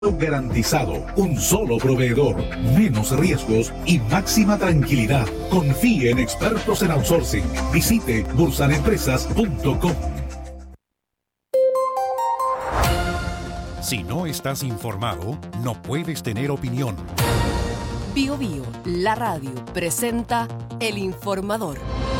Garantizado, un solo proveedor, menos riesgos y máxima tranquilidad. Confíe en expertos en outsourcing. Visite bursanempresas.com. Si no estás informado, no puedes tener opinión. Bio Bio, la radio, presenta El Informador.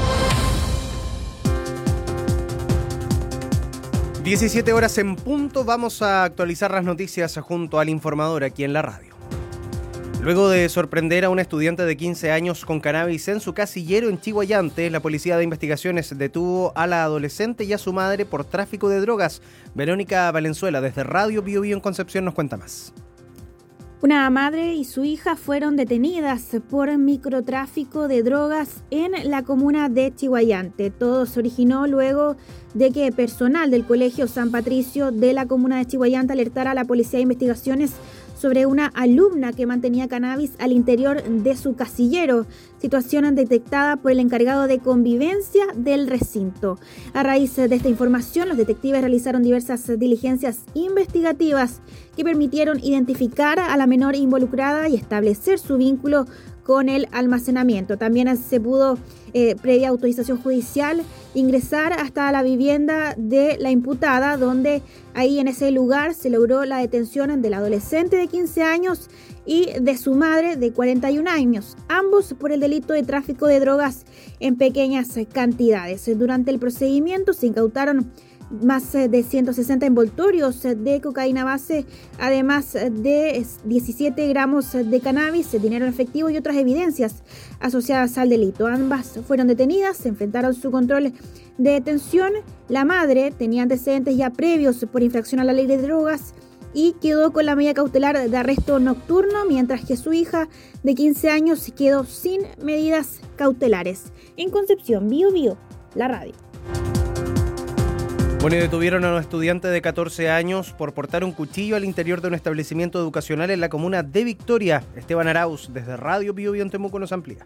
17 horas en punto, vamos a actualizar las noticias junto al Informador aquí en la radio. Luego de sorprender a un estudiante de 15 años con cannabis en su casillero en Chiguayante, la Policía de Investigaciones detuvo a la adolescente y a su madre por tráfico de drogas. Verónica Valenzuela, desde Radio Bio Bio en Concepción, nos cuenta más. Una madre y su hija fueron detenidas por microtráfico de drogas en la comuna de Chiguayante. Todo se originó luego de que personal del Colegio San Patricio de la comuna de Chiguayante alertara a la Policía de Investigaciones sobre una alumna que mantenía cannabis al interior de su casillero, situación detectada por el encargado de convivencia del recinto. A raíz de esta información, los detectives realizaron diversas diligencias investigativas que permitieron identificar a la menor involucrada y establecer su vínculo con el almacenamiento. También se pudo, previa autorización judicial, ingresar hasta la vivienda de la imputada, donde ahí en ese lugar se logró la detención del adolescente de 15 años y de su madre de 41 años, ambos por el delito de tráfico de drogas en pequeñas cantidades. Durante el procedimiento se incautaron más de 160 envoltorios de cocaína base, además de 17 gramos de cannabis, dinero en efectivo y otras evidencias asociadas al delito. Ambas fueron detenidas, se enfrentaron su control de detención. La madre tenía antecedentes ya previos por infracción a la ley de drogas y quedó con la medida cautelar de arresto nocturno, mientras que su hija de 15 años quedó sin medidas cautelares. En Concepción, Bio Bio, la radio. Bueno, y detuvieron a un estudiante de 14 años por portar un cuchillo al interior de un establecimiento educacional en la comuna de Victoria. Esteban Arauz, desde Radio Bio Bio en Temuco, nos amplía.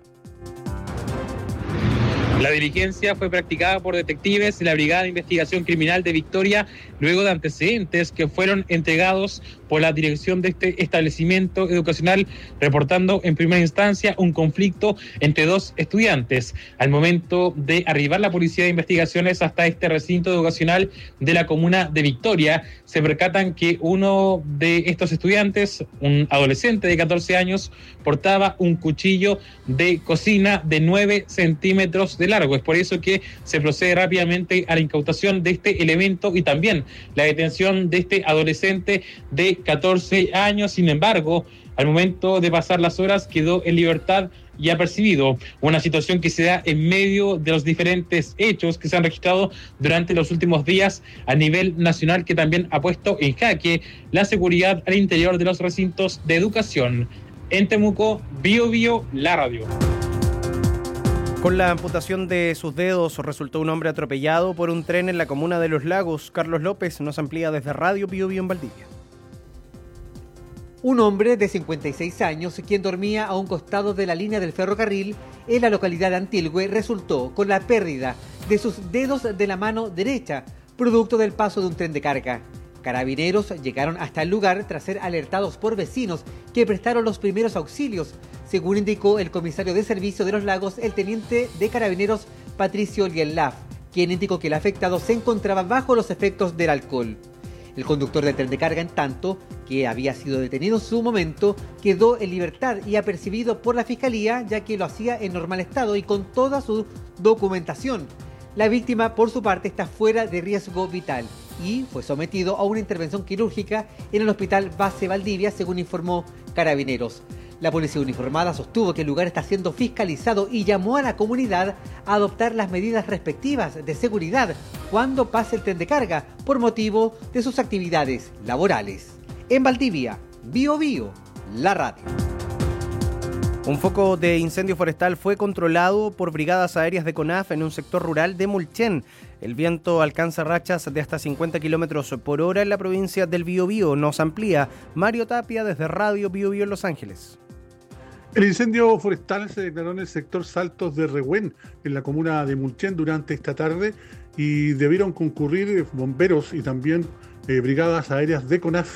La diligencia fue practicada por detectives de la Brigada de Investigación Criminal de Victoria, luego de antecedentes que fueron entregados por la dirección de este establecimiento educacional, reportando en primera instancia un conflicto entre dos estudiantes. Al momento de arribar la Policía de Investigaciones hasta este recinto educacional de la comuna de Victoria, se percatan que uno de estos estudiantes, un adolescente de 14 años, portaba un cuchillo de cocina de 9 centímetros de largo. Es por eso que se procede rápidamente a la incautación de este elemento y también la detención de este adolescente de 14 años. Sin embargo, al momento de pasar las horas quedó en libertad y apercibido. Una situación que se da en medio de los diferentes hechos que se han registrado durante los últimos días a nivel nacional, que también ha puesto en jaque la seguridad al interior de los recintos de educación. En Temuco, Bio Bio, la radio. Con la amputación de sus dedos resultó un hombre atropellado por un tren en la comuna de Los Lagos. Carlos López nos amplía desde Radio Bio Bio en Valdivia. Un hombre de 56 años, quien dormía a un costado de la línea del ferrocarril en la localidad de Antilgüe, resultó con la pérdida de sus dedos de la mano derecha, producto del paso de un tren de carga. Carabineros llegaron hasta el lugar tras ser alertados por vecinos que prestaron los primeros auxilios, según indicó el comisario de servicio de Los Lagos, el teniente de Carabineros Patricio Lienlaf, quien indicó que el afectado se encontraba bajo los efectos del alcohol. El conductor del tren de carga, en tanto, que había sido detenido en su momento, quedó en libertad y apercibido por la Fiscalía, ya que lo hacía en normal estado y con toda su documentación. La víctima, por su parte, está fuera de riesgo vital y fue sometido a una intervención quirúrgica en el Hospital Base Valdivia, según informó Carabineros. La policía uniformada sostuvo que el lugar está siendo fiscalizado y llamó a la comunidad a adoptar las medidas respectivas de seguridad cuando pase el tren de carga por motivo de sus actividades laborales. En Valdivia, Bio Bio, la radio. Un foco de incendio forestal fue controlado por brigadas aéreas de CONAF en un sector rural de Mulchen. El viento alcanza rachas de hasta 50 kilómetros por hora en la provincia del Biobío. Nos amplía Mario Tapia desde Radio Bio Bio en Los Ángeles. El incendio forestal se declaró en el sector Saltos de Rehuen, en la comuna de Mulchen, durante esta tarde, y debieron concurrir bomberos y también brigadas aéreas de CONAF.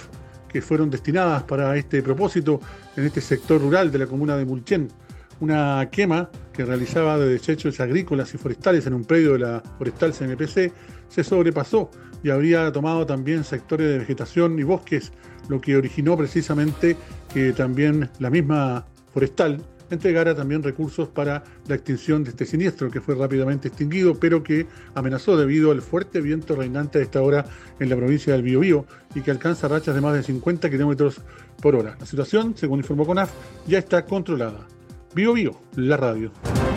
que fueron destinadas para este propósito en este sector rural de la comuna de Mulchen. Una quema que realizaba de desechos agrícolas y forestales en un predio de la Forestal CMPC se sobrepasó y habría tomado también sectores de vegetación y bosques, lo que originó precisamente que también la misma Forestal entregara también recursos para la extinción de este siniestro, que fue rápidamente extinguido, pero que amenazó debido al fuerte viento reinante a esta hora en la provincia del Biobío y que alcanza rachas de más de 50 kilómetros por hora. La situación, según informó CONAF, ya está controlada. Biobío, la radio.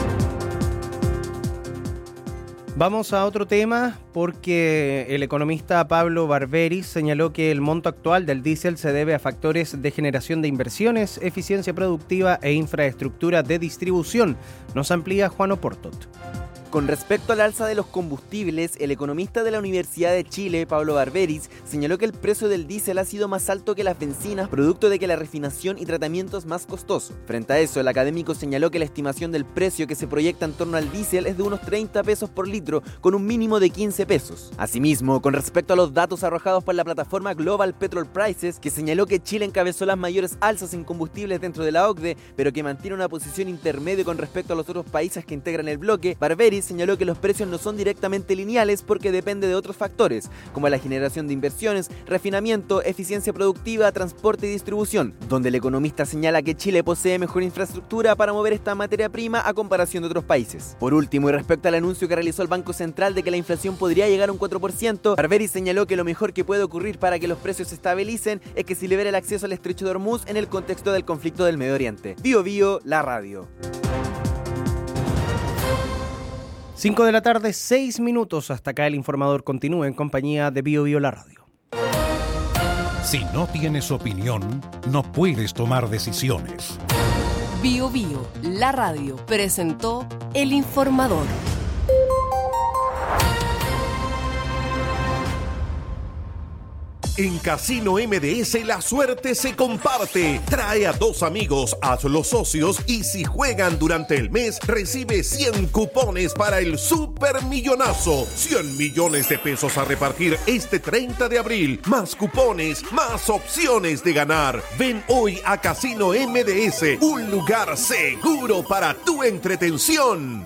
Vamos a otro tema porque el economista Pablo Barberis señaló que el monto actual del diésel se debe a factores de generación de inversiones, eficiencia productiva e infraestructura de distribución. Nos amplía Juan Oportot. Con respecto al alza de los combustibles, el economista de la Universidad de Chile, Pablo Barberis, señaló que el precio del diésel ha sido más alto que las bencinas, producto de que la refinación y tratamiento es más costoso. Frente a eso, el académico señaló que la estimación del precio que se proyecta en torno al diésel es de unos 30 pesos por litro, con un mínimo de 15 pesos. Asimismo, con respecto a los datos arrojados por la plataforma Global Petrol Prices, que señaló que Chile encabezó las mayores alzas en combustibles dentro de la OCDE, pero que mantiene una posición intermedia con respecto a los otros países que integran el bloque, Barberis señaló que los precios no son directamente lineales porque depende de otros factores, como la generación de inversiones, refinamiento, eficiencia productiva, transporte y distribución, donde el economista señala que Chile posee mejor infraestructura para mover esta materia prima a comparación de otros países. Por último, y respecto al anuncio que realizó el Banco Central de que la inflación podría llegar a un 4%, Barberis señaló que lo mejor que puede ocurrir para que los precios se estabilicen es que se libere el acceso al estrecho de Hormuz en el contexto del conflicto del Medio Oriente. Biobío, la radio. 5 de la tarde, 6 minutos. Hasta acá el informador continúa en compañía de Biobío, la radio. Si no tienes opinión, no puedes tomar decisiones. Biobío, la radio, presentó el informador. En Casino MDS la suerte se comparte. Trae a 2 amigos, hazlos socios y si juegan durante el mes recibe 100 cupones para el supermillonazo. 100 millones de pesos a repartir este 30 de abril. Más cupones, más opciones de ganar. Ven hoy a Casino MDS, un lugar seguro para tu entretención.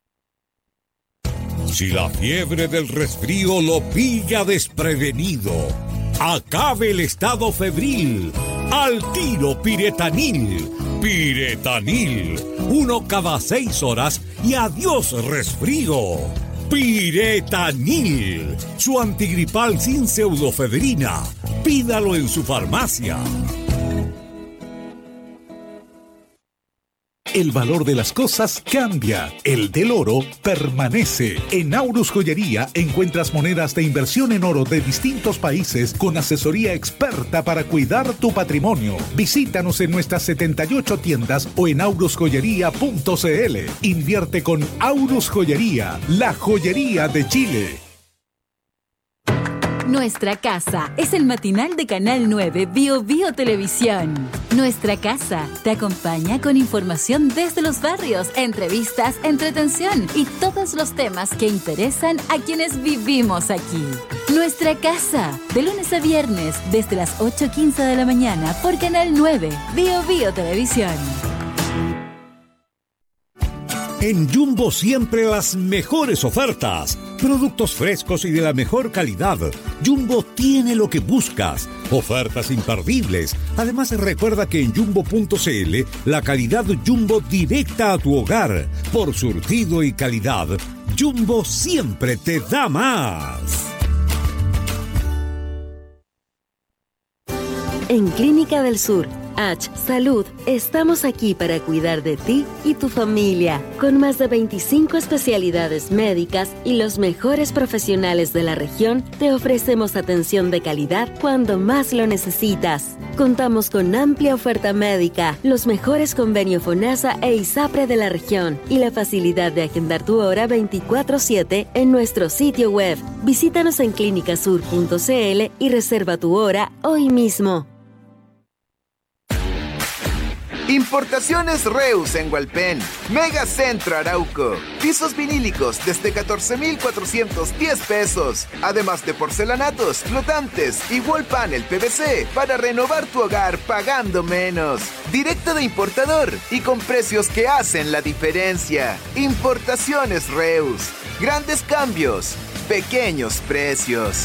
Si la fiebre del resfrío lo pilla desprevenido, acabe el estado febril. Al tiro Piretanil. Piretanil. 1 cada 6 horas y adiós resfrío. Piretanil. Su antigripal sin pseudofedrina. Pídalo en su farmacia. El valor de las cosas cambia, el del oro permanece. En Aurus Joyería encuentras monedas de inversión en oro de distintos países con asesoría experta para cuidar tu patrimonio. Visítanos en nuestras 78 tiendas o en aurusjoyería.cl. Invierte con Aurus Joyería, la joyería de Chile. Nuestra Casa es el matinal de Canal 9 Biobío Televisión. Nuestra Casa te acompaña con información desde los barrios, entrevistas, entretención y todos los temas que interesan a quienes vivimos aquí. Nuestra Casa, de lunes a viernes desde las 8:15 de la mañana por Canal 9 Biobío Televisión. En Jumbo siempre las mejores ofertas. Productos frescos y de la mejor calidad. Jumbo tiene lo que buscas. Ofertas imperdibles. Además recuerda que en Jumbo.cl la calidad Jumbo directa a tu hogar. Por surtido y calidad, Jumbo siempre te da más. En Clínica del Sur, H Salud, estamos aquí para cuidar de ti y tu familia, con más de 25 especialidades médicas y los mejores profesionales de la región. Te ofrecemos atención de calidad cuando más lo necesitas. Contamos con amplia oferta médica, los mejores convenios FONASA e ISAPRE de la región y la facilidad de agendar tu hora 24/7 en nuestro sitio web. Visítanos en clinicasur.cl y reserva tu hora hoy mismo. Importaciones Reus en Hualpén, Megacentro Arauco, pisos vinílicos desde 14,410 pesos, además de porcelanatos, flotantes y wall panel PVC para renovar tu hogar pagando menos. Directo de importador y con precios que hacen la diferencia. Importaciones Reus, grandes cambios, pequeños precios.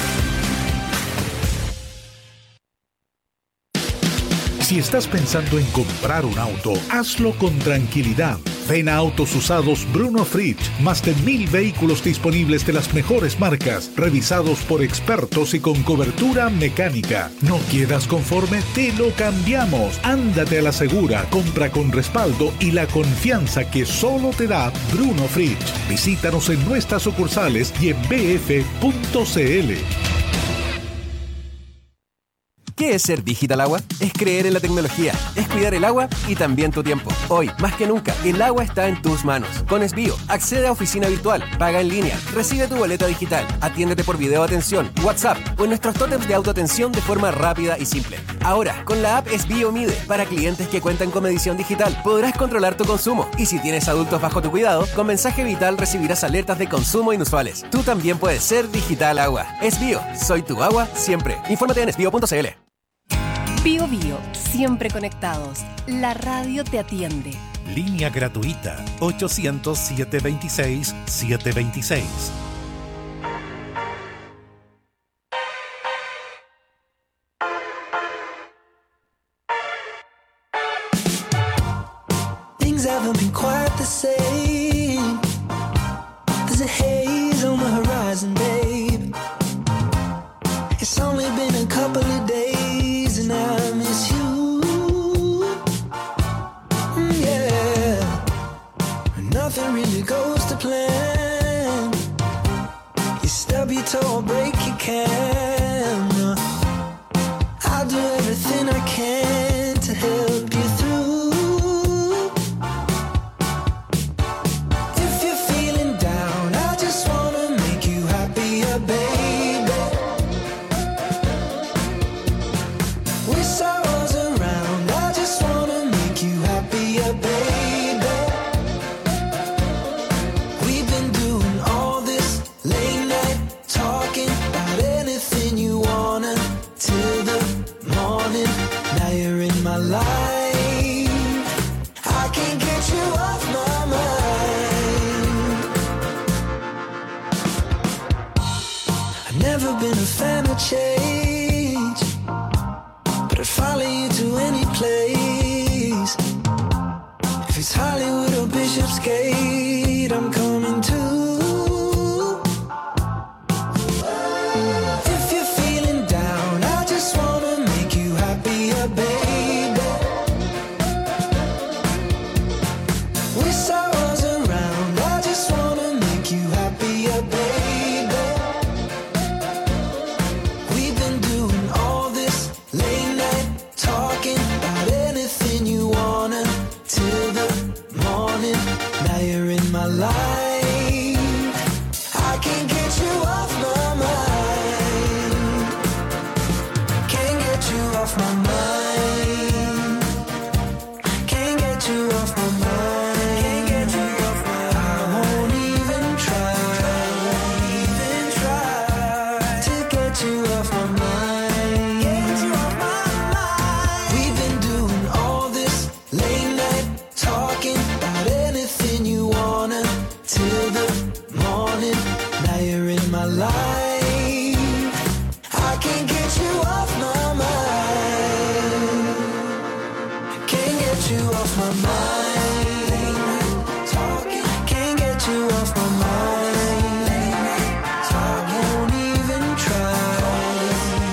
Si estás pensando en comprar un auto, hazlo con tranquilidad. Ven a Autos Usados Bruno Fritsch. Más de 1,000 vehículos disponibles de las mejores marcas, revisados por expertos y con cobertura mecánica. ¿No quedas conforme? Te lo cambiamos. Ándate a la segura, compra con respaldo y la confianza que solo te da Bruno Fritsch. Visítanos en nuestras sucursales y en bf.cl. ¿Qué es ser Digital Agua? Es creer en la tecnología, es cuidar el agua y también tu tiempo. Hoy, más que nunca, el agua está en tus manos. Con Esbio, accede a oficina virtual, paga en línea, recibe tu boleta digital, atiéndete por video atención, WhatsApp o en nuestros tótems de autoatención de forma rápida y simple. Ahora, con la app Esbio Mide, para clientes que cuentan con medición digital, podrás controlar tu consumo. Y si tienes adultos bajo tu cuidado, con mensaje vital recibirás alertas de consumo inusuales. Tú también puedes ser Digital Agua. Esbio, soy tu agua siempre. Infórmate en esbio.cl. Bio Bio, siempre conectados. La radio te atiende. Línea gratuita 800-726-726. Things haven't been quite the same. There's a haze on the horizon, babe. It's only been a couple of days and I miss you. Yeah, nothing really goes to plan. You stub your toe or break your camera. I'll do everything I can to help you through. If you're feeling down, I just wanna make you happier, baby. With sorrows around, I just wanna make you happier, baby. We've been doing all this late night talking about anything you wanna till the morning. Now you're in my life. I can't get you off my mind. I've never been a fan of change, but I'd follow you to any place. If it's Hollywood or Bishopsgate, I'm coming too. If you're feeling down, I just wanna make you happier, baby. With sorrows around, I just wanna make you happier, baby. We've been doing all this late night talking about anything you wanna till the morning. Now you're in my life. I can't get you off my mind. Can't get you off my mind. Can't get you off my mind. Can't get you off my mind. I won't even try to get you off my mind. Get you off my mind. We've been doing all this late night talking about anything you wanna till the morning. Now you're in my life. I can't get you off my mind. Can't get you off my mind. Can't get you off my mind. I won't even try.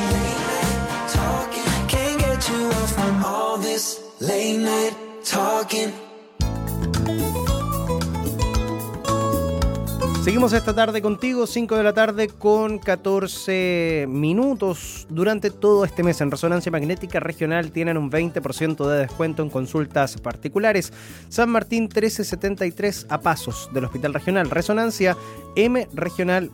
Can't get you off my mind. All this late night talking. Seguimos esta tarde contigo, 5 de la tarde con 14 minutos. Durante todo este mes en Resonancia Magnética Regional tienen un 20% de descuento en consultas particulares. San Martín 1373 a pasos del Hospital Regional. Resonancia mregional.cl.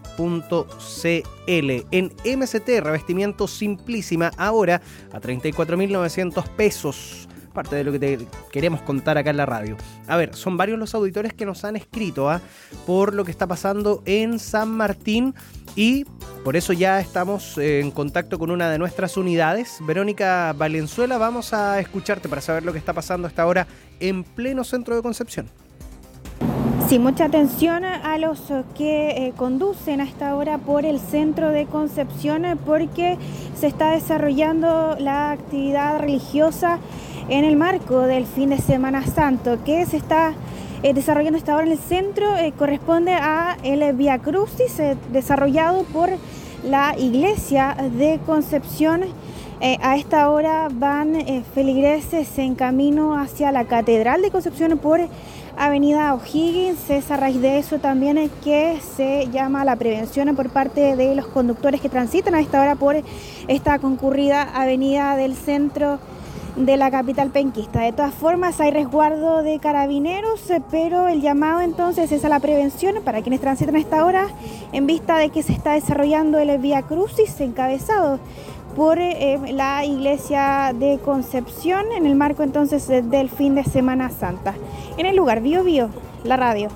En MCT, revestimiento Simplísima, ahora a 34.900 pesos. parte de lo que te queremos contar acá en la radio. A ver, son varios los auditores que nos han escrito por lo que está pasando en San Martín y por eso ya estamos en contacto con una de nuestras unidades. Verónica Valenzuela, vamos a escucharte para saber lo que está pasando a esta hora en pleno centro de Concepción. Sí, mucha atención a los que conducen a esta hora por el centro de Concepción porque se está desarrollando la actividad religiosa en el marco del fin de Semana Santo que se está desarrollando esta hora en el centro. Corresponde a el Vía Crucis desarrollado por la Iglesia de Concepción. A esta hora van feligreses en camino hacia la Catedral de Concepción por Avenida O'Higgins. Es a raíz de eso también que se llama la prevención por parte de los conductores que transitan a esta hora por esta concurrida avenida del centro de la capital penquista. De todas formas hay resguardo de carabineros, pero el llamado entonces es a la prevención para quienes transitan a esta hora en vista de que se está desarrollando el Vía Crucis encabezado por la Iglesia de Concepción en el marco entonces del fin de Semana Santa. En el lugar, Bío Bío, la radio.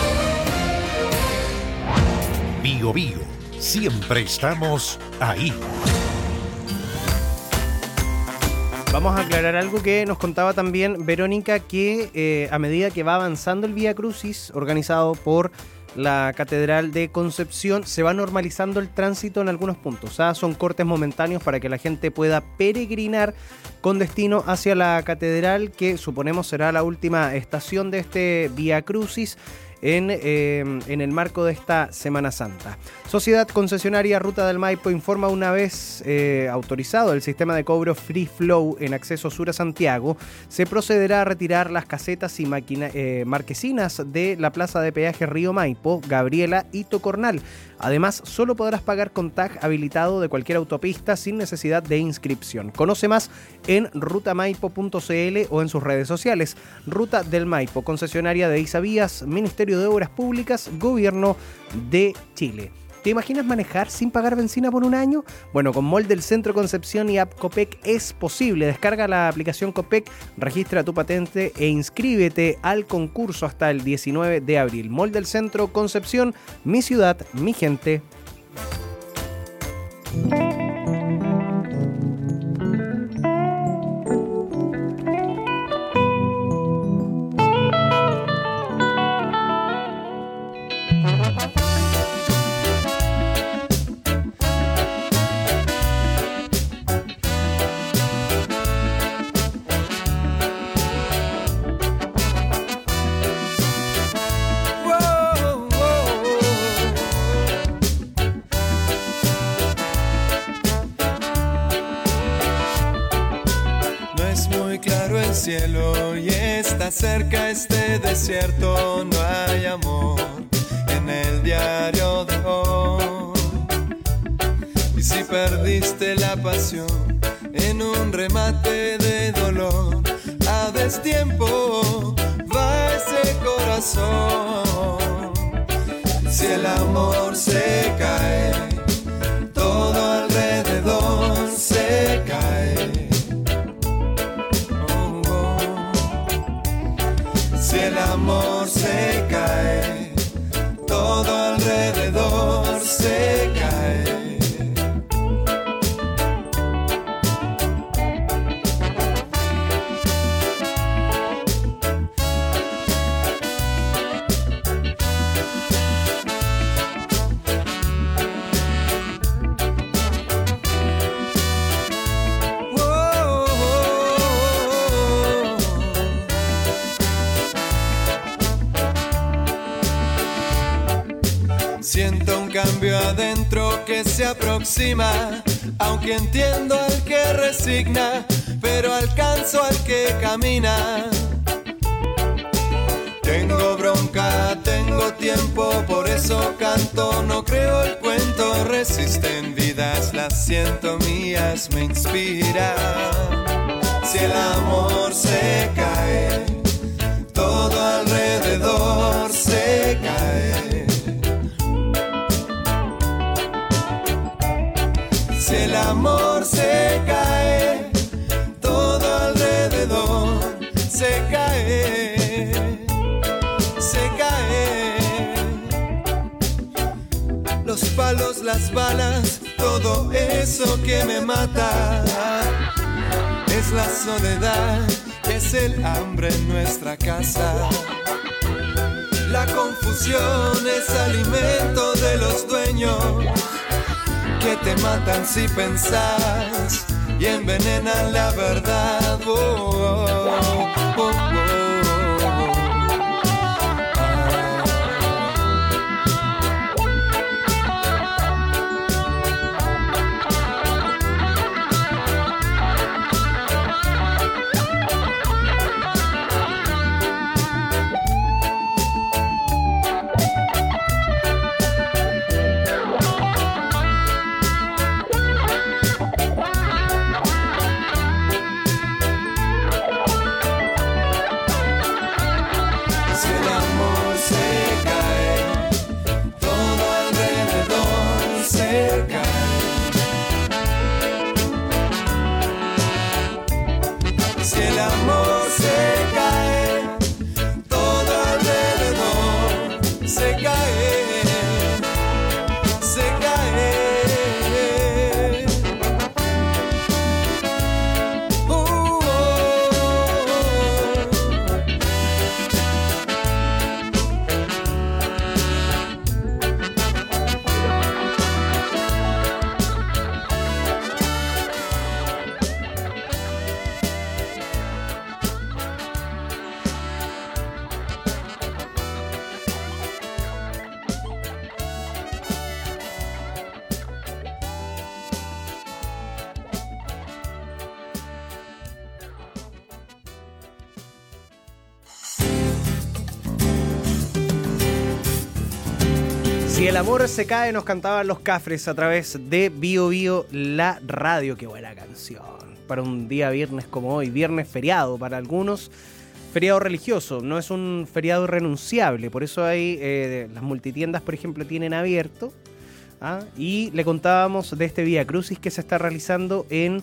Bío Bío, siempre estamos ahí. Vamos a aclarar algo que nos contaba también Verónica, que a medida que va avanzando el Vía Crucis organizado por la Catedral de Concepción, se va normalizando el tránsito en algunos puntos. Son cortes momentáneos para que la gente pueda peregrinar con destino hacia la Catedral, que suponemos será la última estación de este Vía Crucis en el marco de esta Semana Santa. Sociedad Concesionaria Ruta del Maipo informa una vez autorizado el sistema de cobro Free Flow en acceso sur a Santiago, se procederá a retirar las casetas y marquesinas de la plaza de peaje Río Maipo, Gabriela y Tocornal. Además, solo podrás pagar con tag habilitado de cualquier autopista sin necesidad de inscripción. Conoce más en rutamaipo.cl o en sus redes sociales. Ruta del Maipo, concesionaria de Isavías, Ministerio de Obras Públicas, Gobierno de Chile. ¿Te imaginas manejar sin pagar benzina por un año? Bueno, con Mall del Centro Concepción y App Copec es posible. Descarga la aplicación Copec, registra tu patente e inscríbete al concurso hasta el 19 de abril. Mall del Centro Concepción, mi ciudad, mi gente. Cielo y está cerca este desierto, no hay amor en el diario de hoy. Y si perdiste la pasión en un remate de dolor, a destiempo va ese corazón. Si el amor se cae, todo alrededor se cae. Si el amor se cae, todo alrededor se cae. Siento un cambio adentro que se aproxima, aunque entiendo al que resigna, pero alcanzo al que camina. Tengo bronca, tengo tiempo, por eso canto, no creo el cuento. Resisten vidas, las siento mías, me inspira. Si el amor se cae, todo alrededor se cae. Si el amor se cae, todo alrededor balas, todo eso que me mata. Es la soledad, es el hambre en nuestra casa. La confusión es alimento de los dueños que te matan si pensás y envenenan la verdad. Oh, oh, oh, oh, oh. Si el amor se cae, nos cantaban Los Cafres a través de Bio Bio, la radio. Qué buena canción. Para un día viernes como hoy, viernes feriado para algunos, feriado religioso, no es un feriado irrenunciable. Por eso hay las multitiendas, por ejemplo, tienen abierto. Y le contábamos de este Vía Crucis que se está realizando en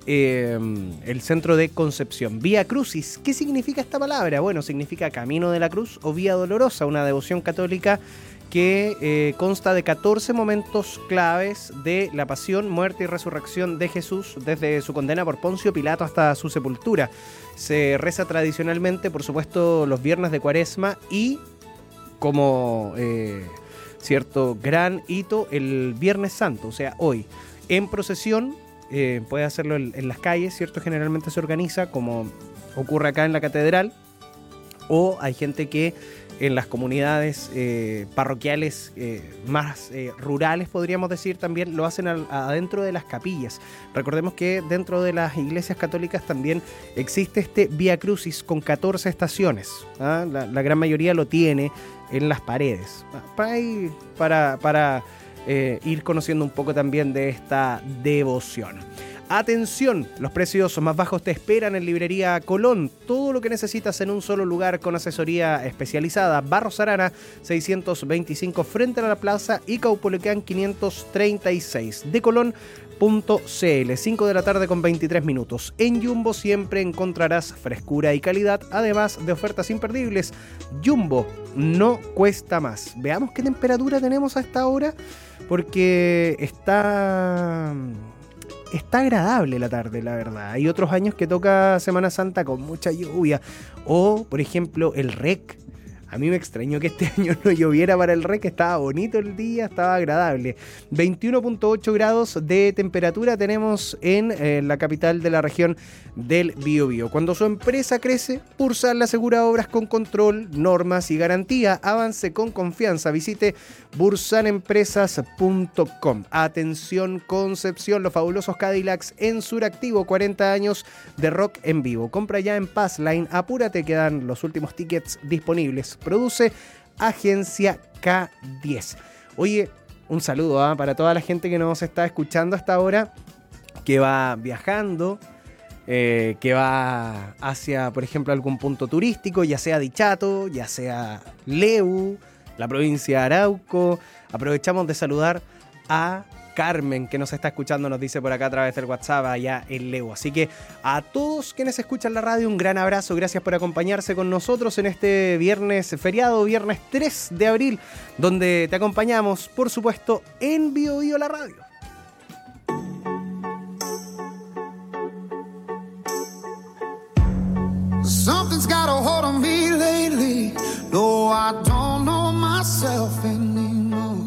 el centro de Concepción. Vía Crucis, ¿qué significa esta palabra? Bueno, significa Camino de la Cruz o Vía Dolorosa, una devoción católica que consta de 14 momentos claves de la pasión, muerte y resurrección de Jesús desde su condena por Poncio Pilato hasta su sepultura. Se reza tradicionalmente, por supuesto, los viernes de Cuaresma y como cierto gran hito el Viernes Santo, o sea, hoy, en procesión. Puede hacerlo en las calles, ¿cierto? Generalmente se organiza como ocurre acá en la catedral, o hay gente que en las comunidades parroquiales más rurales, podríamos decir, también lo hacen adentro de las capillas. Recordemos que dentro de las iglesias católicas también existe este Vía Crucis con 14 estaciones. La gran mayoría lo tiene en las paredes. Para ir conociendo un poco también de esta devoción. Atención, los precios más bajos te esperan en Librería Colón. Todo lo que necesitas en un solo lugar con asesoría especializada. Barros Arana 625 frente a la plaza y Caupolicán 536. De Colón.cl, 5 de la tarde con 23 minutos. En Jumbo siempre encontrarás frescura y calidad, además de ofertas imperdibles. Jumbo no cuesta más. Veamos qué temperatura tenemos a esta hora, porque está agradable la tarde, la verdad. Hay otros años que toca Semana Santa con mucha lluvia. O, por ejemplo, el REC. A mí me extrañó que este año no lloviera para el REC. Estaba bonito el día, estaba agradable. 21.8 grados de temperatura tenemos en la capital de la región del Biobío. Cuando su empresa crece, Bursal le asegura obras con control, normas y garantía. Avance con confianza. Visite bursanempresas.com. Atención Concepción, los fabulosos Cadillacs en Suractivo. 40 años de rock en vivo. Compra ya en Passline. Apúrate, quedan los últimos tickets disponibles. Produce Agencia K10. Oye, un saludo para toda la gente que nos está escuchando hasta ahora, que va viajando, que va hacia, por ejemplo, algún punto turístico, ya sea Dichato, ya sea Leu, la provincia de Arauco. Aprovechamos de saludar a Carmen, que nos está escuchando, nos dice por acá a través del WhatsApp allá en Lego. Así que a todos quienes escuchan la radio, un gran abrazo. Gracias por acompañarse con nosotros en este viernes feriado, viernes 3 de abril, donde te acompañamos, por supuesto, en Bio Bio la radio. Something's got a hold on me lately. No, I don't know myself anymore.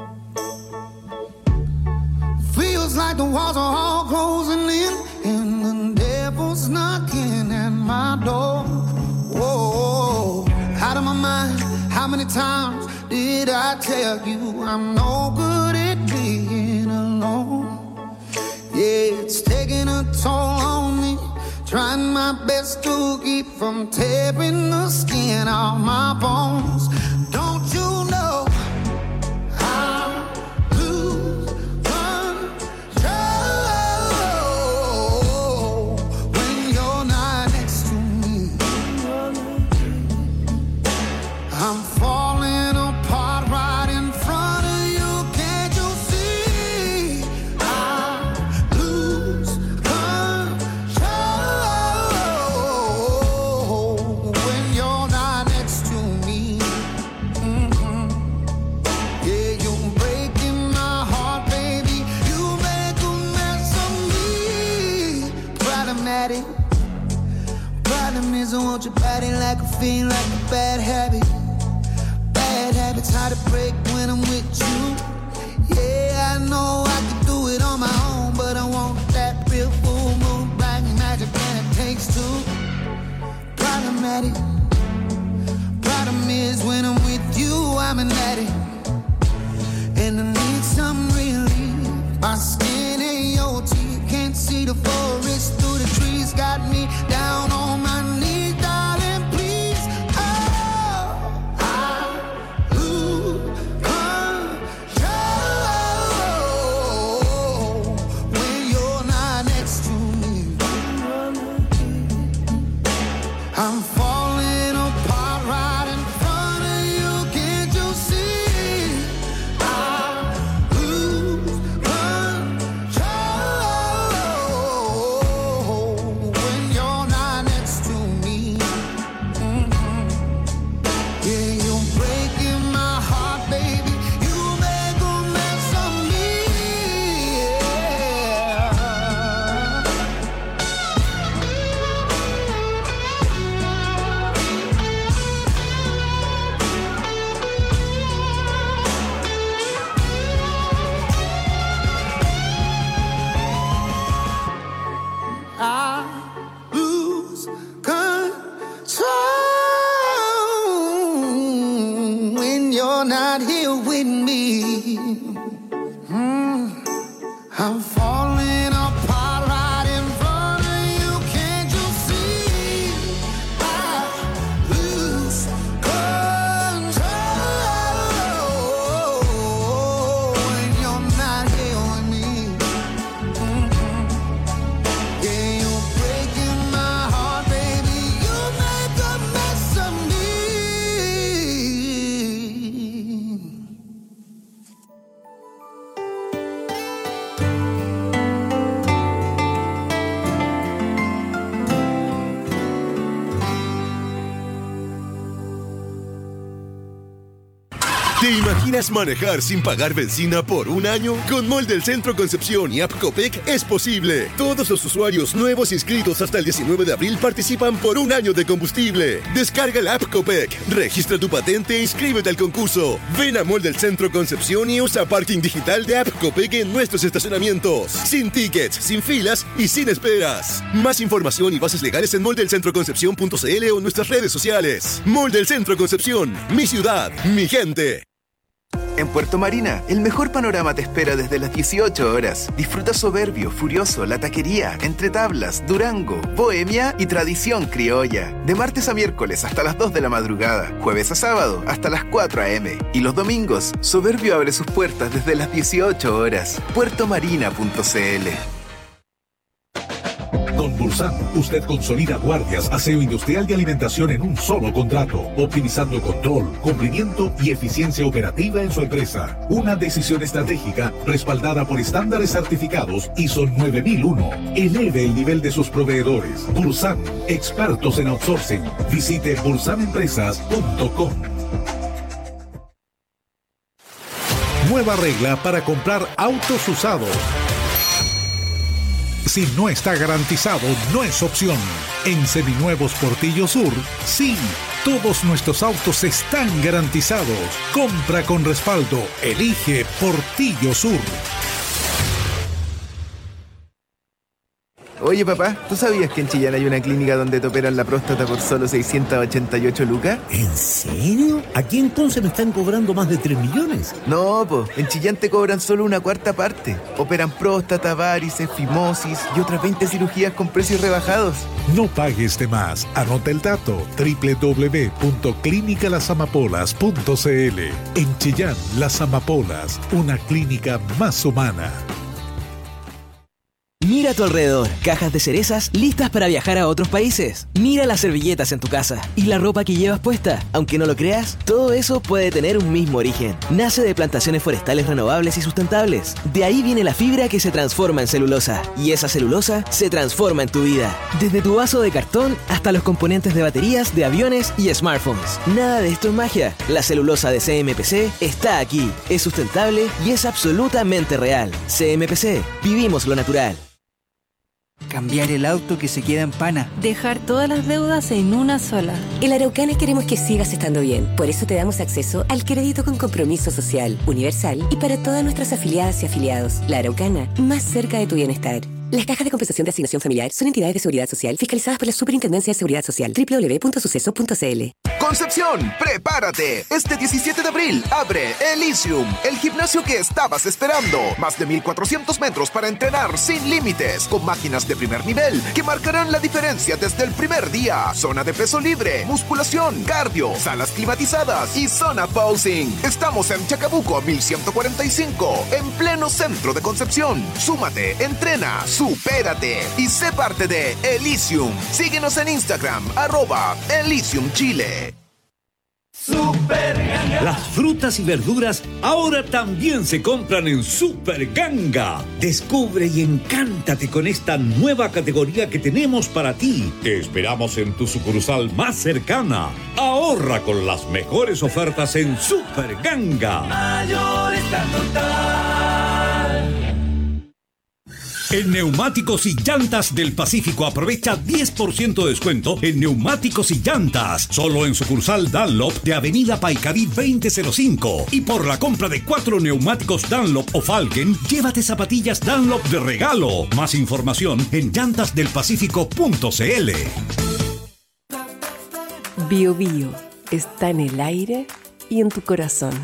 Feels like the walls are all closing in and the devil's knocking at my door. Whoa, out of my mind. How many times did I tell you I'm no good at being alone? Yeah, it's taking a toll on me. Trying my best to keep from tearing the skin off my bones. Don't you know I lose control when you're not next to me? I'm falling apart right in front of you. Can't you see? I lose control when you're not next to me. Yeah, you're breaking my heart, baby. You make a mess of me. Problematic. Problem is I want your body like a fiend, like a bad habit. Bad habits hard to break when I'm with you. Yeah, I know I could do it on my own, but I want that real full moon, black magic, and it takes two. Problematic. Problem is when I'm with you, I'm an addict, and I need some relief. My skin and your teeth can't see the forest through the trees. Got me down on my knees, darling, please. Oh, I lose control when you're not next to me. I'm falling apart right in front of you. Can't you see? I lose control when you're not next to me. Yeah, you're breaking my heart, baby. You make a mess of me. I lose control when you're not here with me. I'm falling apart right in front of you. Can't you see? I lose control when you're not here with me. Yeah, you're breaking my heart, baby. You make a mess of me. ¿Te imaginas manejar sin pagar benzina por un año? Con Mall del Centro Concepción y App Copec es posible. Todos los usuarios nuevos inscritos hasta el 19 de abril participan por un año de combustible. Descarga la App Copec, registra tu patente e inscríbete al concurso. Ven a Mall del Centro Concepción y usa parking digital de App Copec en nuestros estacionamientos. Sin tickets, sin filas y sin esperas. Más información y bases legales en moldelcentroconcepcion.cl o en nuestras redes sociales. Mall del Centro Concepción, mi ciudad, mi gente. En Puerto Marina, el mejor panorama te espera desde las 18 horas. Disfruta Soberbio, Furioso, La Taquería, Entre Tablas, Durango, Bohemia y Tradición Criolla. De martes a miércoles hasta las 2 de la madrugada, jueves a sábado hasta las 4 a.m. Y los domingos, Soberbio abre sus puertas desde las 18 horas. puertomarina.cl. Con Bursan, usted consolida guardias, aseo industrial y alimentación en un solo contrato, optimizando control, cumplimiento y eficiencia operativa en su empresa. Una decisión estratégica respaldada por estándares certificados ISO 9001. Eleve el nivel de sus proveedores. Bursan, expertos en outsourcing. Visite bursanempresas.com. Nueva regla para comprar autos usados. Si no está garantizado, no es opción. En Seminuevos Portillo Sur, sí, todos nuestros autos están garantizados. Compra con respaldo. Elige Portillo Sur. Oye, papá, ¿tú sabías que en Chillán hay una clínica donde te operan la próstata por solo 688 lucas? ¿En serio? Aquí entonces me están cobrando más de 3 millones. No, po, en Chillán te cobran solo una cuarta parte. Operan próstata, varices, fimosis y otras 20 cirugías con precios rebajados. No pagues de más. Anota el dato: www.clinicalasamapolas.cl. En Chillán, Las Amapolas, una clínica más humana. Mira a tu alrededor, cajas de cerezas listas para viajar a otros países. Mira las servilletas en tu casa y la ropa que llevas puesta. Aunque no lo creas, todo eso puede tener un mismo origen. Nace de plantaciones forestales renovables y sustentables. De ahí viene la fibra que se transforma en celulosa. Y esa celulosa se transforma en tu vida. Desde tu vaso de cartón hasta los componentes de baterías de aviones y smartphones. Nada de esto es magia. La celulosa de CMPC está aquí. Es sustentable y es absolutamente real. CMPC, vivimos lo natural. Cambiar el auto que se queda en pana. Dejar todas las deudas en una sola. En la Araucana queremos que sigas estando bien. Por eso te damos acceso al crédito con compromiso social, universal y para todas nuestras afiliadas y afiliados. La Araucana, más cerca de tu bienestar. Las cajas de compensación de asignación familiar son entidades de seguridad social fiscalizadas por la Superintendencia de Seguridad Social. www.suceso.cl. Concepción, prepárate. Este 17 de abril abre Elysium, el gimnasio que estabas esperando. Más de 1.400 metros para entrenar sin límites, con máquinas de primer nivel que marcarán la diferencia desde el primer día. Zona de peso libre, musculación, cardio, salas climatizadas y zona posing. Estamos en Chacabuco 1145, en pleno centro de Concepción. Súmate, entrena, supérate y sé parte de Elysium. Síguenos en Instagram, @ElysiumChile. Las frutas y verduras ahora también se compran en Super Ganga. Descubre y encántate con esta nueva categoría que tenemos para ti. Te esperamos en tu sucursal más cercana. Ahorra con las mejores ofertas en Super Ganga. Mayorista Total. En Neumáticos y Llantas del Pacífico aprovecha 10% de descuento en neumáticos y llantas. Solo en sucursal Dunlop de Avenida Paicarí 2005. Y por la compra de 4 neumáticos Dunlop o Falken, llévate zapatillas Dunlop de regalo. Más información en llantasdelpacifico.cl. Bio Bio está en el aire y en tu corazón.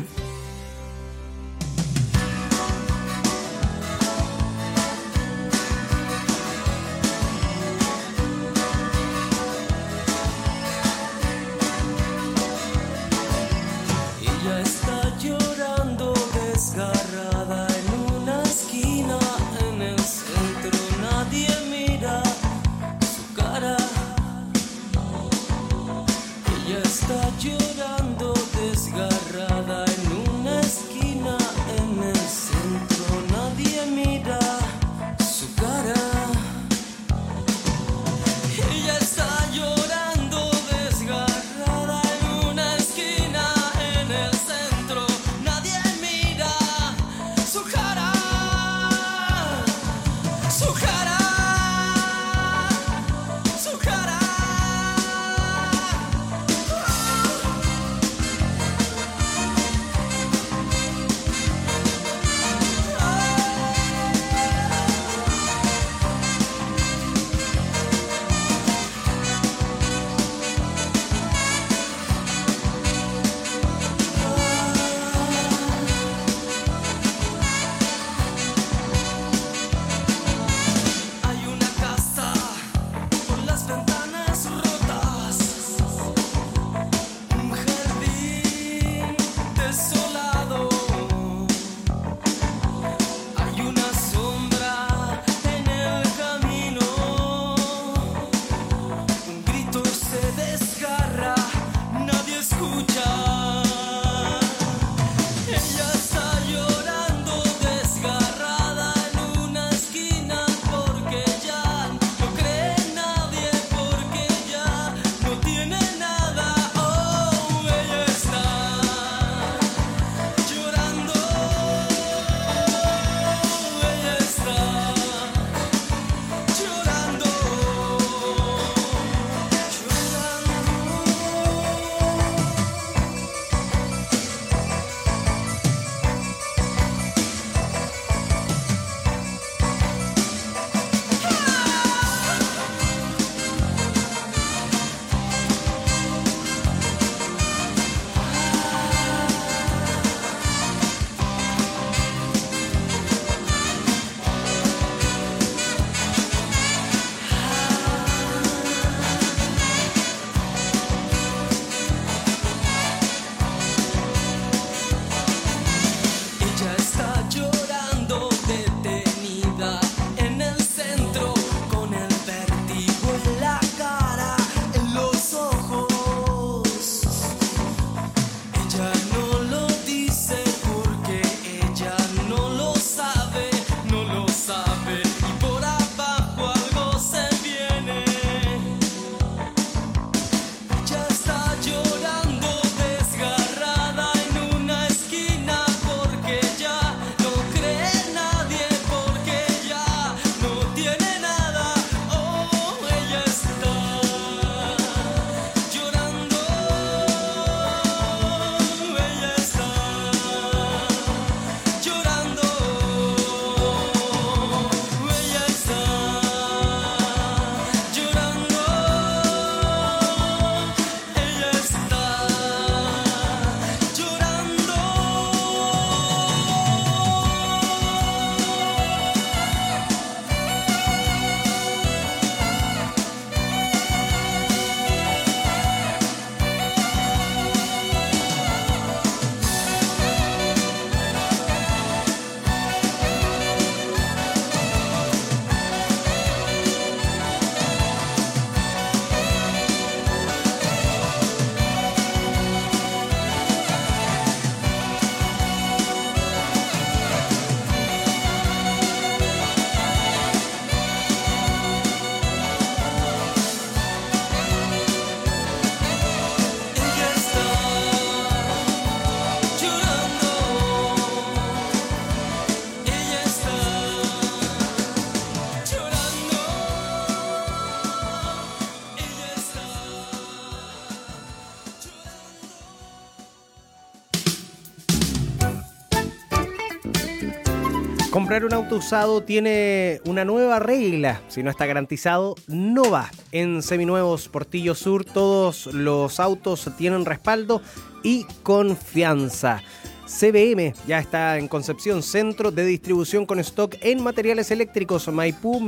Comprar un auto usado tiene una nueva regla. Si no está garantizado, no va. En Seminuevos Portillo Sur, todos los autos tienen respaldo y confianza. CBM ya está en Concepción, centro de distribución con stock en materiales eléctricos. Maipú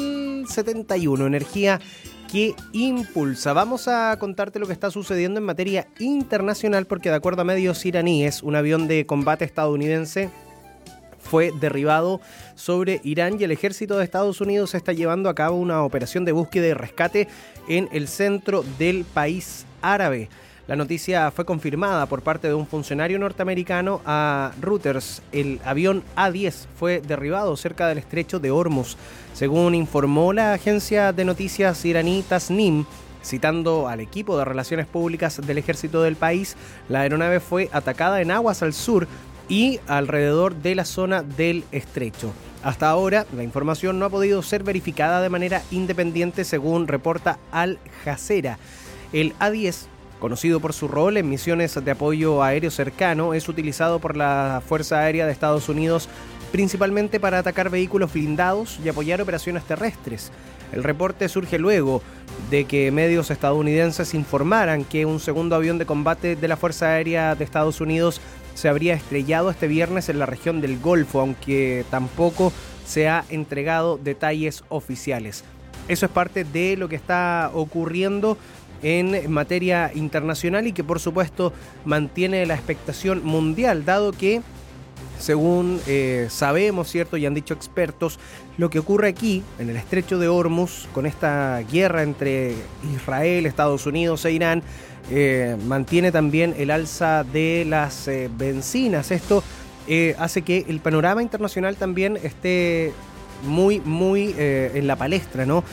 1071, energía que impulsa. Vamos a contarte lo que está sucediendo en materia internacional, porque de acuerdo a medios iraníes, un avión de combate estadounidense fue derribado sobre Irán y el ejército de Estados Unidos está llevando a cabo una operación de búsqueda y rescate en el centro del país árabe. La noticia fue confirmada por parte de un funcionario norteamericano a Reuters. El avión A-10 fue derribado cerca del estrecho de Hormuz, según informó la agencia de noticias iraní Tasnim. Citando al equipo de relaciones públicas del ejército del país, la aeronave fue atacada en aguas al sur y alrededor de la zona del estrecho. Hasta ahora, la información no ha podido ser verificada de manera independiente, según reporta Al Jazeera. El A-10, conocido por su rol en misiones de apoyo aéreo cercano, es utilizado por la Fuerza Aérea de Estados Unidos principalmente para atacar vehículos blindados y apoyar operaciones terrestres. El reporte surge luego de que medios estadounidenses informaran que un segundo avión de combate de la Fuerza Aérea de Estados Unidos se habría estrellado este viernes en la región del Golfo, aunque tampoco se ha entregado detalles oficiales. Eso es parte de lo que está ocurriendo en materia internacional y que por supuesto mantiene la expectación mundial, dado que, según sabemos, ¿cierto?, y han dicho expertos, lo que ocurre aquí en el estrecho de Hormuz, con esta guerra entre Israel, Estados Unidos e Irán, mantiene también el alza de las bencinas. Esto hace que el panorama internacional también esté muy en la palestra, ¿no?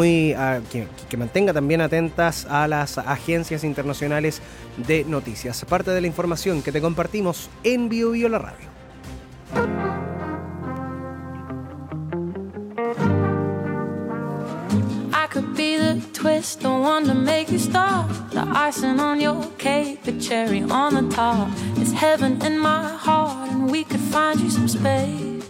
Que mantenga también atentas a las agencias internacionales de noticias. Parte de la información que te compartimos en Bio Bio la Radio. I could be the twist, the one to make you stop. The icing on your cake, the cherry on the top. It's heaven in my heart, and we could find you some space.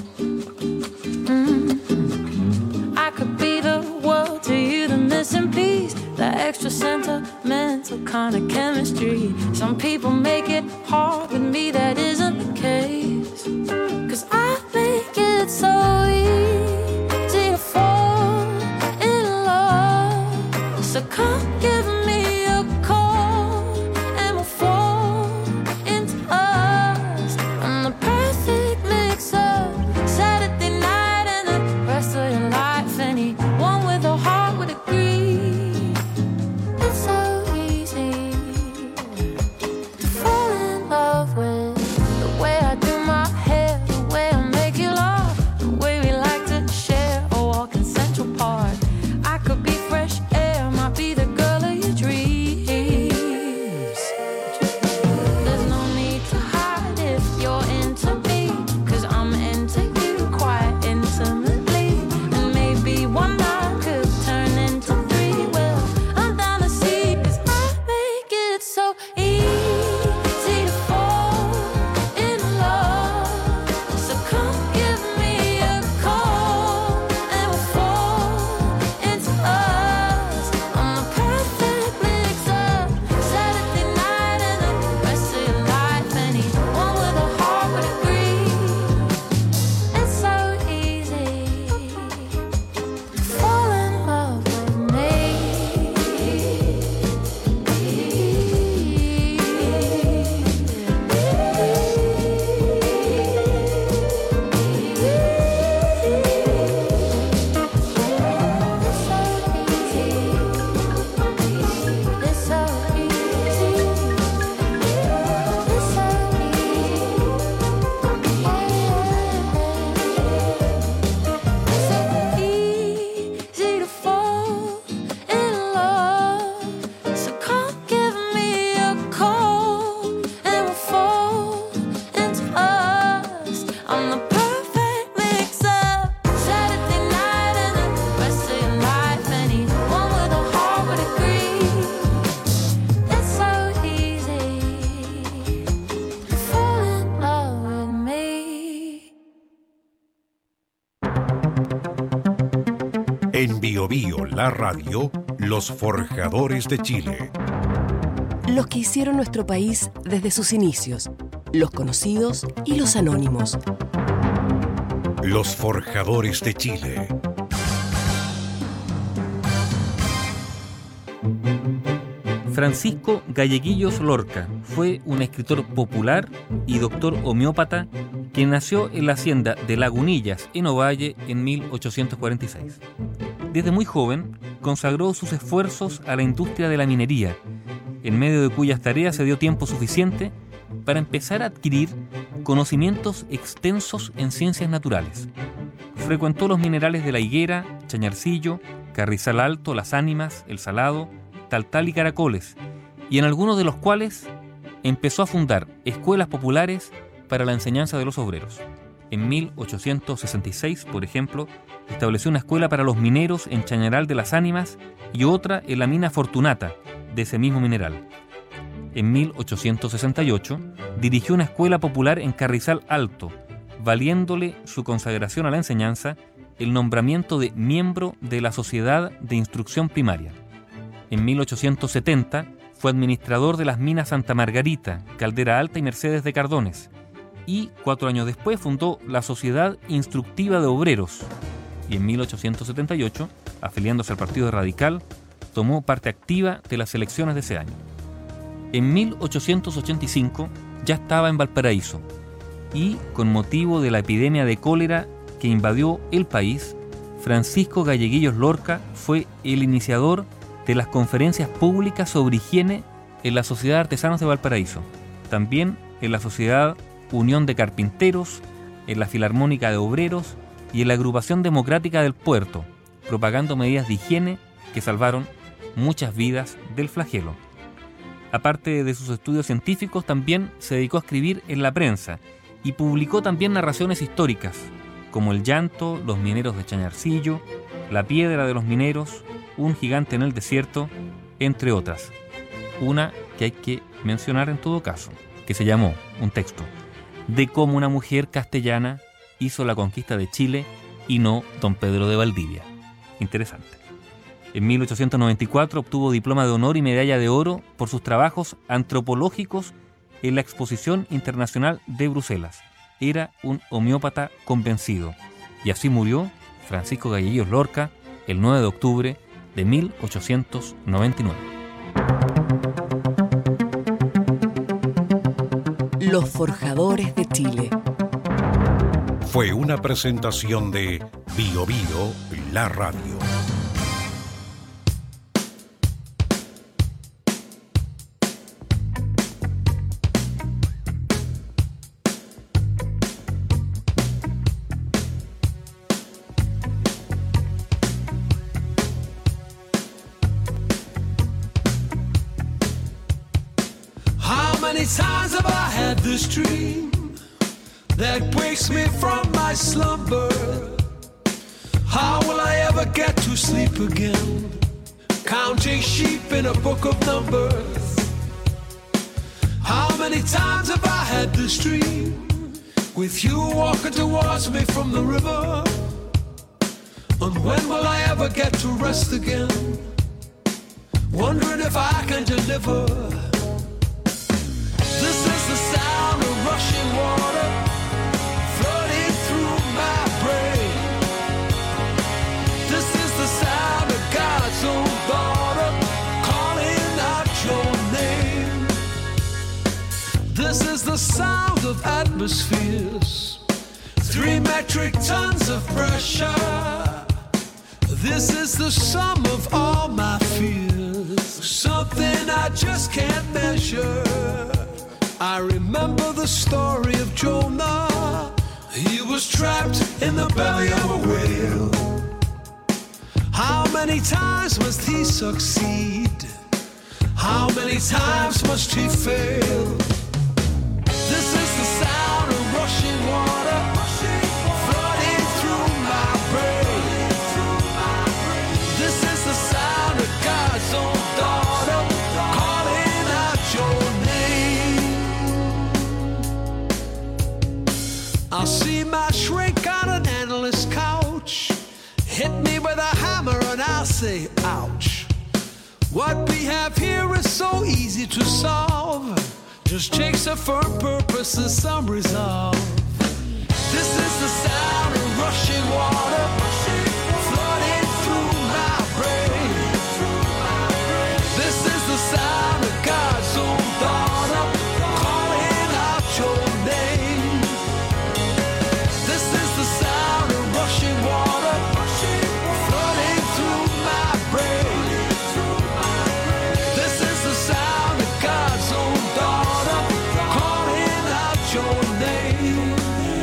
I could be the world to you, the missing piece, the extra sentimental kind of chemistry. Some people make it hard, with me that isn't the case. 'Cause I make it so easy to fall in love. So come give me a call and we'll fall into us. I'm the perfect mix of Saturday night and the rest of your life. Anyone with a heart would agree. It's so easy to fall in love with the way I do my hair, the way I make you laugh, the way we like to share a walk in Central Park. I could be fresh air, might be the girl of your dreams. Biobío, la radio, los forjadores de Chile. Los que hicieron nuestro país desde sus inicios, los conocidos y los anónimos. Los forjadores de Chile. Francisco Galleguillos Lorca fue un escritor popular y doctor homeópata que nació en la hacienda de Lagunillas, en Ovalle, en 1846. Desde muy joven consagró sus esfuerzos a la industria de la minería, en medio de cuyas tareas se dio tiempo suficiente para empezar a adquirir conocimientos extensos en ciencias naturales. Frecuentó los minerales de la Higuera, Chañarcillo, Carrizal Alto, Las Ánimas, El Salado, Taltal y Caracoles, y en algunos de los cuales empezó a fundar escuelas populares para la enseñanza de los obreros. En 1866, por ejemplo, estableció una escuela para los mineros en Chañaral de Las Ánimas y otra en la mina Fortunata de ese mismo mineral. En 1868, dirigió una escuela popular en Carrizal Alto, valiéndole su consagración a la enseñanza el nombramiento de miembro de la Sociedad de Instrucción Primaria. En 1870 fue administrador de las minas Santa Margarita, Caldera Alta y Mercedes de Cardones, y 4 años después fundó la Sociedad Instructiva de Obreros, y en 1878, afiliándose al Partido Radical, tomó parte activa de las elecciones de ese año. En 1885 ya estaba en Valparaíso, y con motivo de la epidemia de cólera que invadió el país, Francisco Galleguillos Lorca fue el iniciador de las conferencias públicas sobre higiene en la Sociedad de Artesanos de Valparaíso, también en la Sociedad Unión de Carpinteros, en la Filarmónica de Obreros y en la Agrupación Democrática del Puerto, propagando medidas de higiene que salvaron muchas vidas del flagelo. Aparte de sus estudios científicos, también se dedicó a escribir en la prensa y publicó también narraciones históricas, como El llanto, Los mineros de Chañarcillo, La piedra de los mineros, Un gigante en el desierto, entre otras. Una que hay que mencionar en todo caso, que se llamó, un texto, de cómo una mujer castellana hizo la conquista de Chile y no don Pedro de Valdivia. Interesante. En 1894 obtuvo diploma de honor y medalla de oro por sus trabajos antropológicos en la Exposición Internacional de Bruselas. Era un homeópata convencido. Y así murió Francisco Galleguillos Lorca el 9 de octubre de 1899. Los forjadores de Chile. Fue una presentación de Biobío, la radio. Many times have I had this dream that wakes me from my slumber? How will I ever get to sleep again? Counting sheep in a book of numbers. How many times have I had this dream with you walking towards me from the river? And when will I ever get to rest again? Wondering if I can deliver. This is the sound of rushing water flooding through my brain. This is the sound of God's own daughter calling out your name. This is the sound of atmospheres, 3 metric tons of pressure. This is the sum of all my fears, something I just can't measure. I remember the story of Jonah. He was trapped in the belly of a whale. How many times must he succeed? How many times must he fail? This is the sound of rushing water flooding through my brain. This is the sound of God's own daughter calling out your name. I'll see my shrink on an endless couch, hit me with a hammer and I'll have here is so easy to solve. Just takes a firm purpose and some resolve. This is the sound of rushing water flooding through my brain. This is the sound of God's own daughter calling out your name. This is the sound of rushing water flooding through my brain. This is the sound of God's own daughter calling out your name.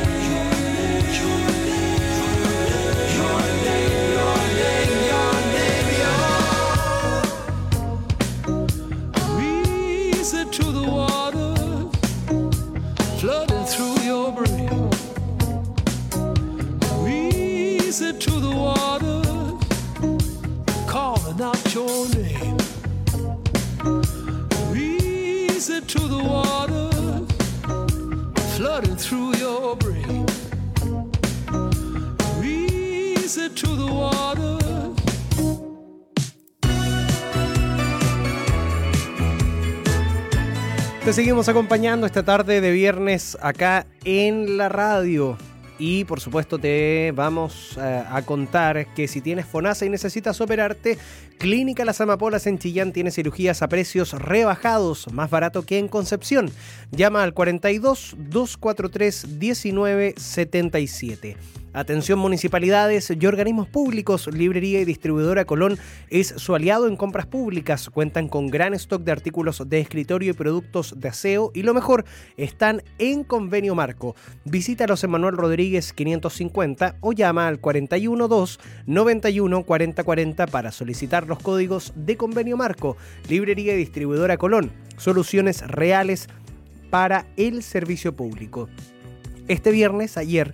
To the water flooding through your brain. Easy to the water calling out your name. Easy to the water flooding through your brain. Easy to the water. Te seguimos acompañando esta tarde de viernes acá en la radio. Y por supuesto te vamos a contar que si tienes FONASA y necesitas operarte, Clínica Las Amapolas en Chillán tiene cirugías a precios rebajados, más barato que en Concepción. Llama al 42 243 1977. Atención municipalidades y organismos públicos, Librería y Distribuidora Colón es su aliado en compras públicas. Cuentan con gran stock de artículos de escritorio y productos de aseo y lo mejor, están en convenio marco. Visítalos en Manuel Rodríguez 550 o llama al 412 91 40 40 para solicitar los códigos de convenio marco. Librería y Distribuidora Colón, soluciones reales para el servicio público. Este viernes,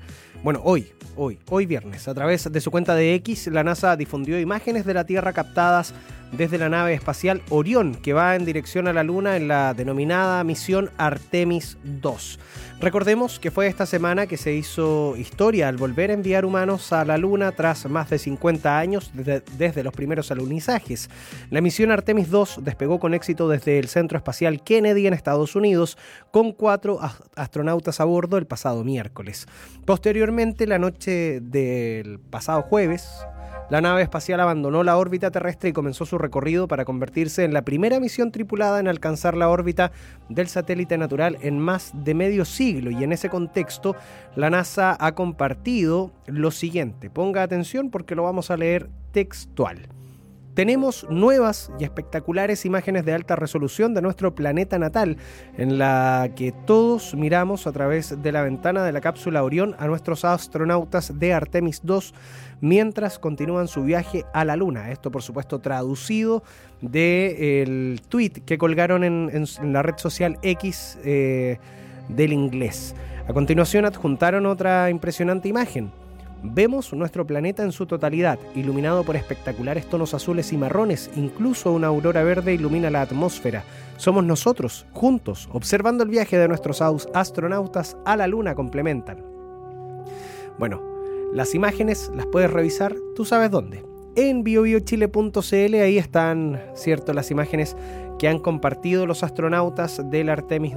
Hoy viernes, a través de su cuenta de X, la NASA difundió imágenes de la Tierra captadas desde la nave espacial Orión, que va en dirección a la Luna en la denominada misión Artemis II. Recordemos que fue esta semana que se hizo historia al volver a enviar humanos a la Luna tras más de 50 años desde los primeros alunizajes. La misión Artemis II despegó con éxito desde el Centro Espacial Kennedy en Estados Unidos, con 4 astronautas a bordo el pasado miércoles. Posteriormente, la noche del pasado jueves, la nave espacial abandonó la órbita terrestre y comenzó su recorrido para convertirse en la primera misión tripulada en alcanzar la órbita del satélite natural en más de medio siglo. Y en ese contexto, la NASA ha compartido lo siguiente. Ponga atención porque lo vamos a leer textual. Tenemos nuevas y espectaculares imágenes de alta resolución de nuestro planeta natal, en la que todos miramos a través de la ventana de la cápsula Orión a nuestros astronautas de Artemis II mientras continúan su viaje a la Luna. Esto, por supuesto, traducido del tweet que colgaron en la red social X del inglés. A continuación adjuntaron otra impresionante imagen. Vemos nuestro planeta en su totalidad, iluminado por espectaculares tonos azules y marrones. Incluso una aurora verde ilumina la atmósfera. Somos nosotros, juntos, observando el viaje de nuestros astronautas a la Luna, complementan. Bueno, las imágenes las puedes revisar, tú sabes dónde. En biobiochile.cl, ahí están, cierto, las imágenes que han compartido los astronautas del Artemis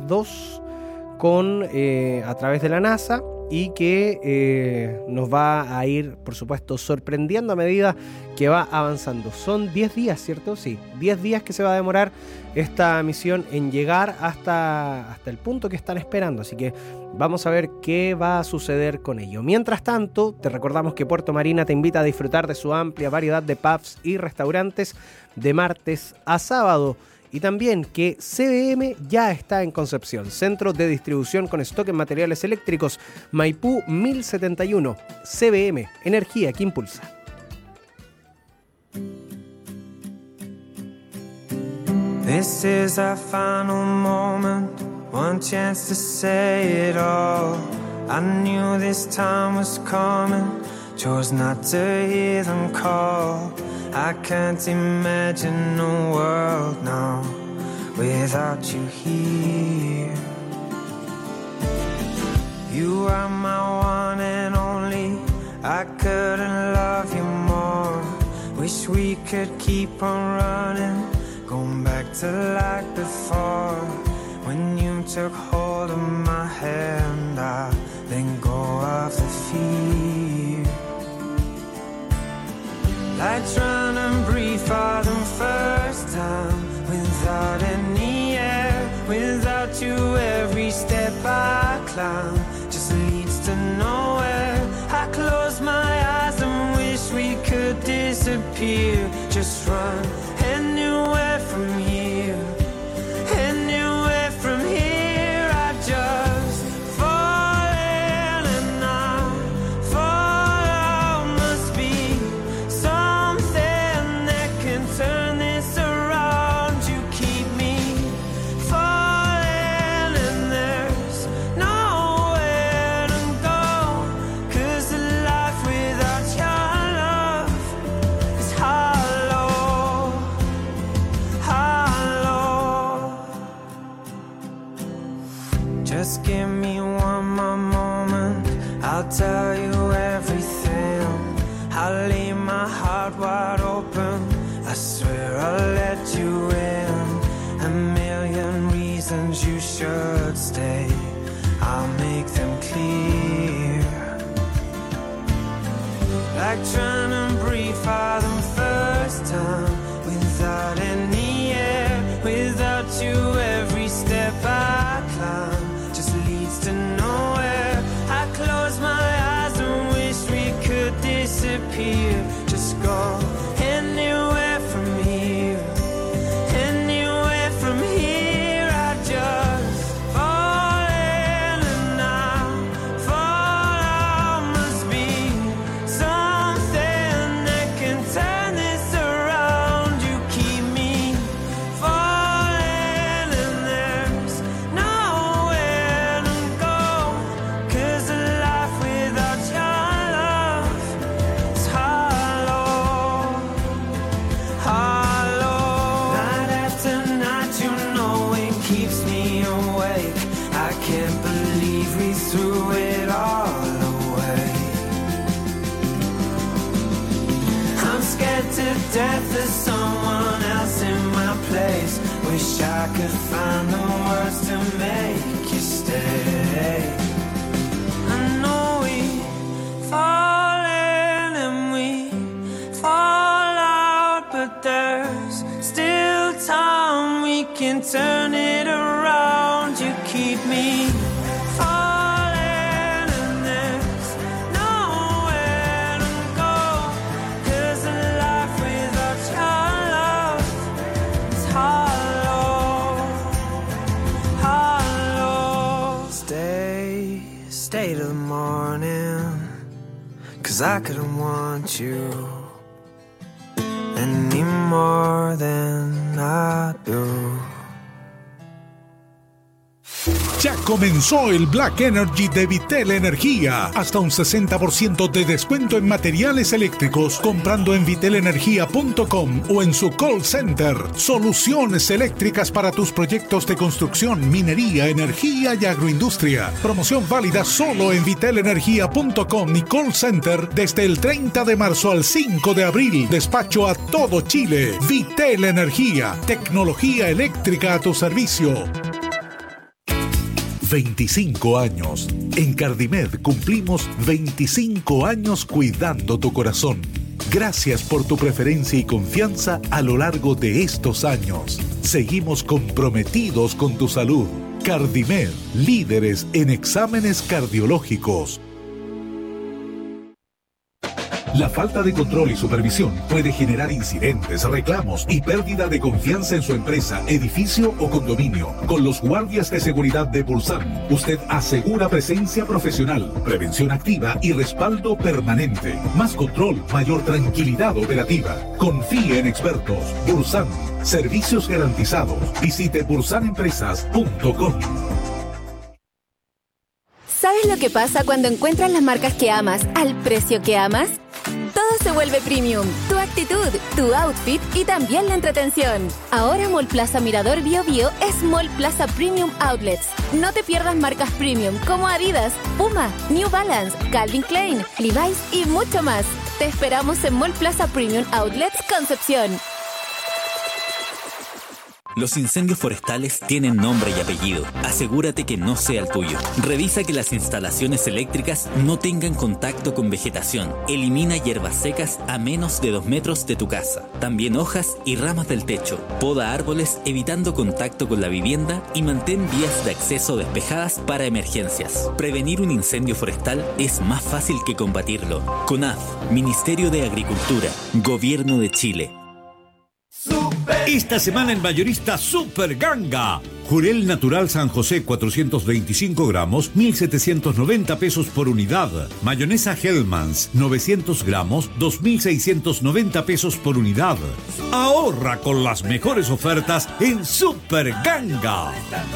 II a través de la NASA, y que nos va a ir, por supuesto, sorprendiendo a medida que va avanzando. Son 10 días, ¿cierto? Sí, 10 días que se va a demorar esta misión en llegar hasta el punto que están esperando. Así que vamos a ver qué va a suceder con ello. Mientras tanto, te recordamos que Puerto Marina te invita a disfrutar de su amplia variedad de pubs y restaurantes de martes a sábado. Y también que CBM ya está en Concepción, centro de distribución con stock en materiales eléctricos, Maipú 1071. CBM, energía que impulsa. This is our final moment, one chance to say it all. I knew this time was coming, chose not to hear them call. I can't imagine a world now without you here. You are my one and only, I couldn't love you more. Wish we could keep on running, going back to like before. When you took hold of my hand, I let go of the fear. Like trying to breathe for the first time without any air. Without you, every step I climb just leads to nowhere. I close my eyes and wish we could disappear. Just run anywhere from here. Anywhere from here. I just fall in and I fall out. Must be something that can turn this around. You keep me falling and there's nowhere to go. 'Cause a life without your love is hollow, hollow. Just give me one more moment, I'll tell you everything. I'll leave my heart wide open, I swear I'll let you in. A million reasons you should stay, I'll make them clear. Like trying to breathe for the first time without any air. Without you, every step I climb just leads to nowhere. I close my eyes and wish we could disappear. Just go anywhere from here. Anywhere from here. I just fall in and I fall out. Must be something that can turn this around. You keep me falling and there's nowhere to go. 'Cause a life without your love is hollow, hollow. Night after night, you know it keeps me awake. I can't believe we threw it all away. I'm scared to death of someone else in my place. Wish I could find the words to make you stay. I know we fall in and we fall out, but there's still time we can turn it around. You keep me falling and there's nowhere to go. 'Cause a life without your love is hollow, hollow. Stay till the morning. 'Cause I couldn't want you any more than I do. Ya comenzó el Black Energy de Vitel Energía. Hasta un 60% de descuento en materiales eléctricos comprando en vitelenergia.com o en su call center. Soluciones eléctricas para tus proyectos de construcción, minería, energía y agroindustria. Promoción válida solo en vitelenergia.com y call center desde el 30 de marzo al 5 de abril. Despacho a todo Chile. Vitel Energía. Tecnología eléctrica a tu servicio. 25 años. En Cardimed cumplimos 25 años cuidando tu corazón. Gracias por tu preferencia y confianza a lo largo de estos años. Seguimos comprometidos con tu salud. Cardimed, líderes en exámenes cardiológicos. La falta de control y supervisión puede generar incidentes, reclamos y pérdida de confianza en su empresa, edificio o condominio. Con los guardias de seguridad de Pulsan, usted asegura presencia profesional, prevención activa y respaldo permanente. Más control, mayor tranquilidad operativa. Confíe en expertos. Pulsan, servicios garantizados. Visite pulsanempresas.com. ¿Sabes lo que pasa cuando encuentras las marcas que amas al precio que amas? Todo se vuelve premium. Tu actitud, tu outfit y también la entretención. Ahora Mall Plaza Mirador Bio Bio es Mall Plaza Premium Outlets. No te pierdas marcas premium como Adidas, Puma, New Balance, Calvin Klein, Levi's y mucho más. Te esperamos en Mall Plaza Premium Outlets Concepción. Los incendios forestales tienen nombre y apellido. Asegúrate que no sea el tuyo. Revisa que las instalaciones eléctricas no tengan contacto con vegetación. Elimina hierbas secas a menos de 2 metros de tu casa. También hojas y ramas del techo. Poda árboles evitando contacto con la vivienda y mantén vías de acceso despejadas para emergencias. Prevenir un incendio forestal es más fácil que combatirlo. CONAF, Ministerio de Agricultura, Gobierno de Chile. Esta semana en Mayorista Super Ganga. Jurel Natural San José 425 gramos, 1.790 pesos por unidad. Mayonesa Hellmann's 900 gramos, 2.690 pesos por unidad. Ahorra con las mejores ofertas en Super Ganga.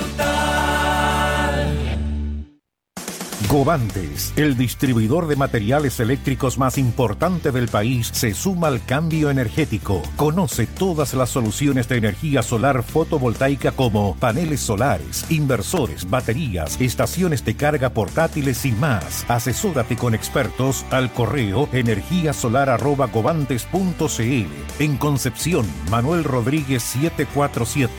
Govantes, el distribuidor de materiales eléctricos más importante del país, se suma al cambio energético. Conoce todas las soluciones de energía solar fotovoltaica como paneles solares, inversores, baterías, estaciones de carga portátiles y más. Asesórate con expertos al correo energiasolar@govantes.cl. En Concepción, Manuel Rodríguez 747.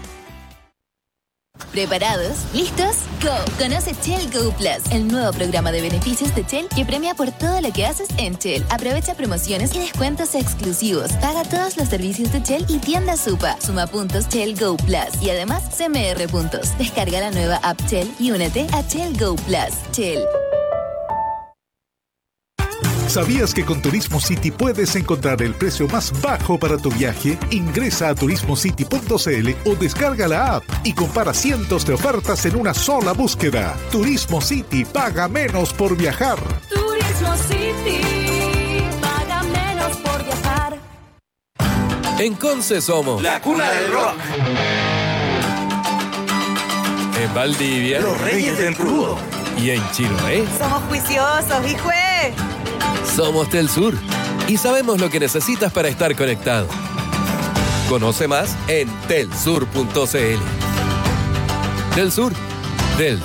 ¿Preparados? ¿Listos? ¡Go! Conoce Shell Go Plus, el nuevo programa de beneficios de Shell que premia por todo lo que haces en Shell. Aprovecha promociones y descuentos exclusivos. Paga todos los servicios de Shell y tienda Supa. Suma puntos Shell Go Plus y además CMR puntos. Descarga la nueva app Shell y únete a Shell Go Plus. Shell. ¿Sabías que con Turismo City puedes encontrar el precio más bajo para tu viaje? Ingresa a turismocity.cl o descarga la app y compara cientos de ofertas en una sola búsqueda. Turismo City, paga menos por viajar. Turismo City, paga menos por viajar. En Conce somos la cuna del rock. En Valdivia, los reyes del crudo. Y en Chiloé, somos juiciosos, hijo. Somos Telsur y sabemos lo que necesitas para estar conectado. Conoce más en telsur.cl. Telsur, del